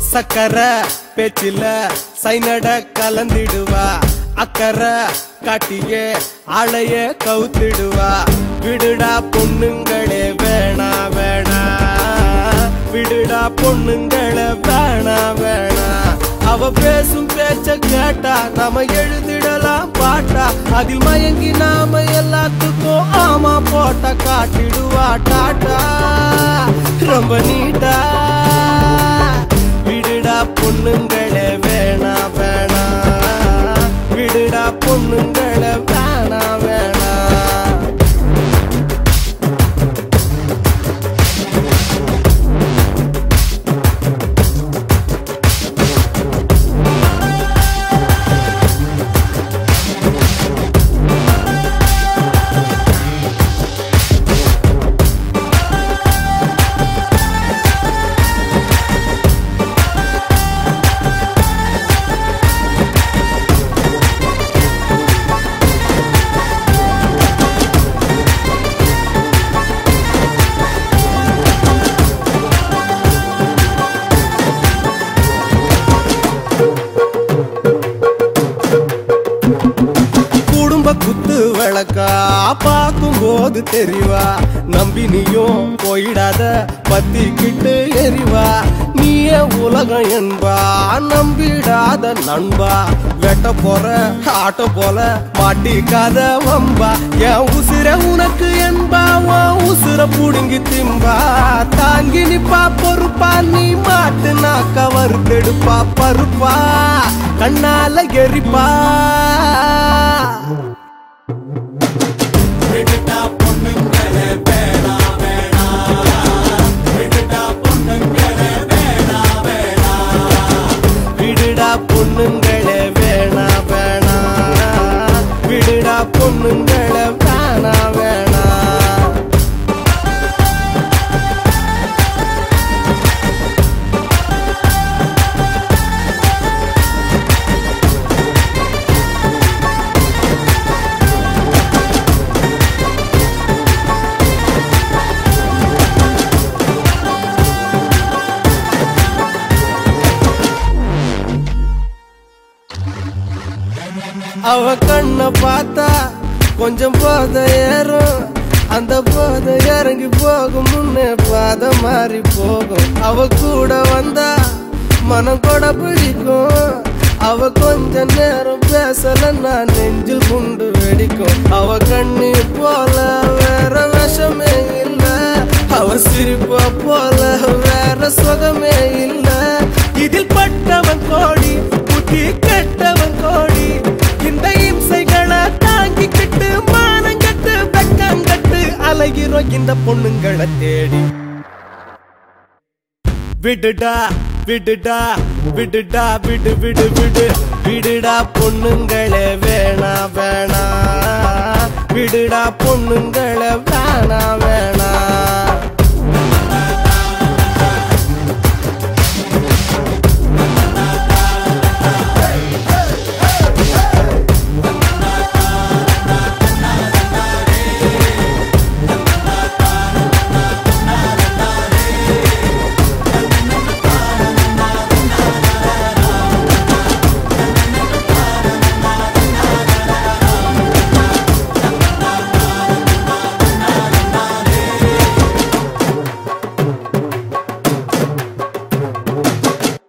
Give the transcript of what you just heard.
சக்கரை பேச்சில சைனட கலந்திடுவா அக்கறை காட்டியே ஆளைய கவுத்திடுவா விடுடா பொண்ணுங்களே வேணா வேணா விடுடா பொண்ணுங்களே வேணா வேணா அவ பேசும் பேச்ச கேட்டா நாம எழுதிடலாம் பாட்டா அதில் மயங்கி நாம எல்லாத்துக்கும் ஆமா போட்ட காட்டிடுவா டாட்டா ரொம்ப நீட்டா விடுடா பொண்ணுங்களே வேணா வேணா விடுடா பொண்ணுங்களே வேணா வேணா குத்து விளக்கா பார்க்கும் போது தெரிவா நம்பி நீயும் போயிடாத பத்திக்கிட்டு எரிவா நீயே உலகம் என்பா நம்பிடாத நண்பா வெட்ட போற ஆட்ட போல மாட்டிக்காத வம்பா என் உசிர உனக்கு என்பா உன் உசிர புடுங்கி திம்பா தாங்கி நிப்பா பொறுப்பா நீ மாட்டு நாக்க வறுத்தெடுப்பா பருப்பா கண்ணால எரிப்பா விடுடா பொண்ணுங்களே வேணா வேணா விடுடா பொண்ணுங்களே வேணா வேணா விடுடா பொண்ணுங்களே வேணா வேணா விடுடா பொண்ணுங்களே வேணா வேணா அவ கண்ண பார்த்தா கொஞ்சம் போத ஏறும் அந்த போத இறங்கி போகும் முன்னே பாத மாறி போகும் அவ கூட வந்தா மனம் கூட பிடிக்கும் அவ கொஞ்ச நேரம் பேசல நான் நெஞ்சில் குண்டு வெடிக்கும் அவ கண்ணி போல வேற விஷமே இல்ல அவ சிரிப்ப போல வேற சுகமே இல்ல இதில் பட்டவன் கோடி புத்தி கெட்டவன் கோடி இந்த இம்சைகளை தாங்கிக்கிட்டு மானங்கட்டு வெக்கங்கட்டு அலைகிறோம் இந்த பொண்ணுங்களை தேடி விடுடா விடுடா விடுடா விடு விடு விடு விடுடா பொண்ணுங்களே வேணா வேணா விடுடா பொண்ணுங்களே வேணா வேணா